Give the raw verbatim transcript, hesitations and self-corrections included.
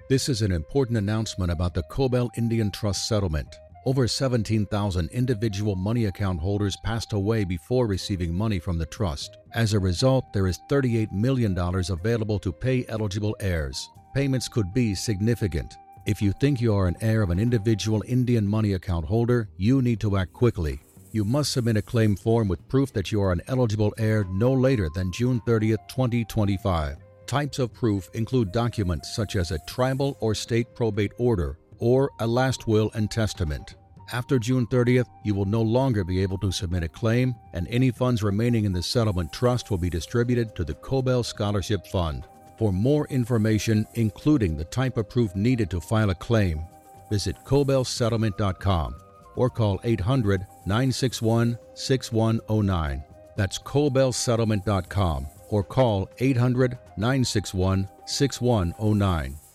This is an important announcement about the Cobell Indian Trust settlement. Over seventeen thousand individual money account holders passed away before receiving money from the trust. As a result, there is thirty-eight million dollars available to pay eligible heirs. Payments could be significant. If you think you are an heir of an individual Indian money account holder, you need to act quickly. You must submit a claim form with proof that you are an eligible heir no later than June thirtieth, twenty twenty-five. Types of proof include documents such as a tribal or state probate order or a last will and testament. After June thirtieth, you will no longer be able to submit a claim, and any funds remaining in the settlement trust will be distributed to the Cobell Scholarship Fund. For more information, including the type of proof needed to file a claim, visit cobell settlement dot com or call eight hundred, nine six one, six one zero nine. That's cobell settlement dot com or call eight hundred, nine six one, six one zero nine.